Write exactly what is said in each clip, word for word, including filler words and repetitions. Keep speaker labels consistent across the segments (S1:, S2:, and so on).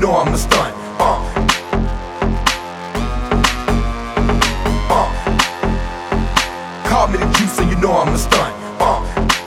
S1: know I'm a stunt. Uh. Uh. Call me the juice and you know I'm a stunt. Uh.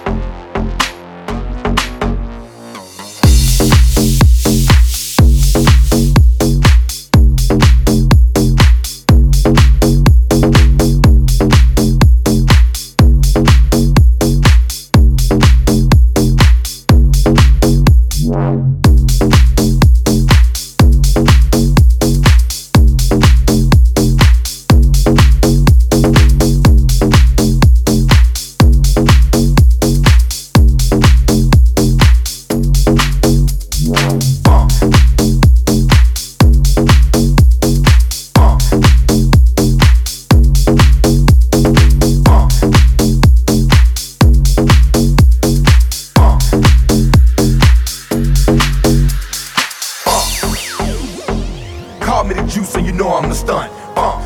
S1: Call me the juice and you know I'm a stunt. Uh.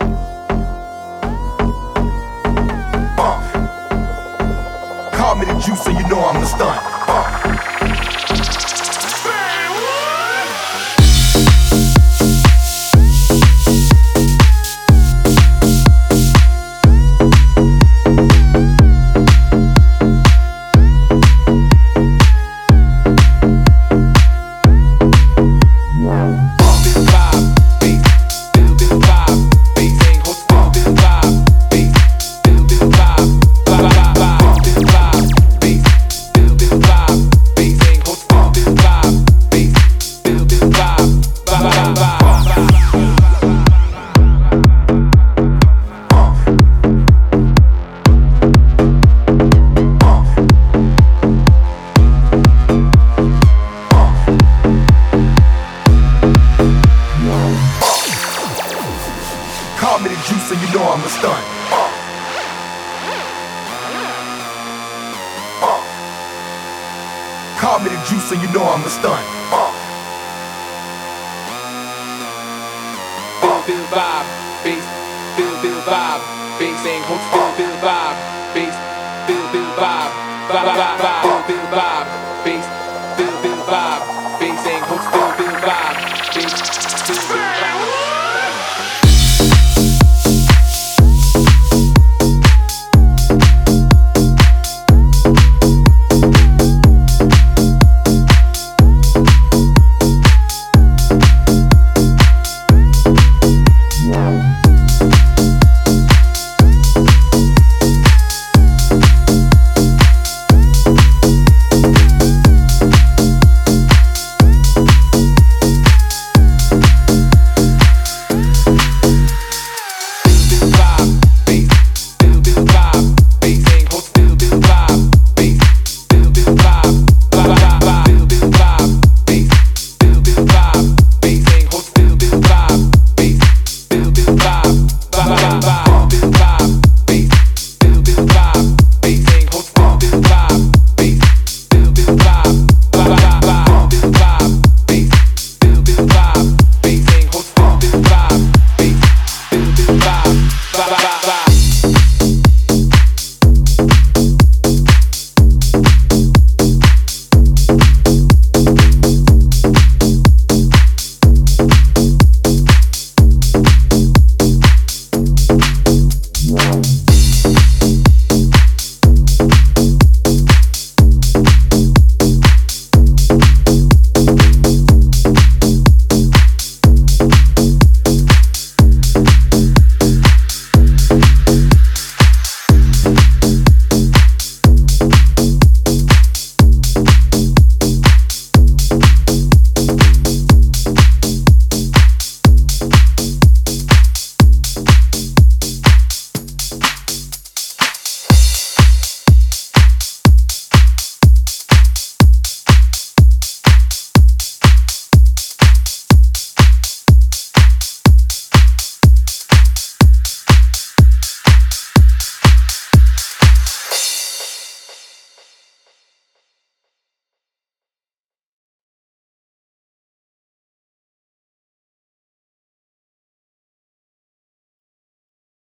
S1: Uh. Call me the juice and you know I'm a stunt. Uh. Call me the juice and you know I'm a stunt. Uh. Uh. Call me the juice and you know I'm a stunt. Uh.
S2: Feel, feel vibe, bass, feel, feel vibe, bass ain't host, feel, feel vibe, bass, feel, feel vibe, vibe, vibe, vibe, feel, feel vibe.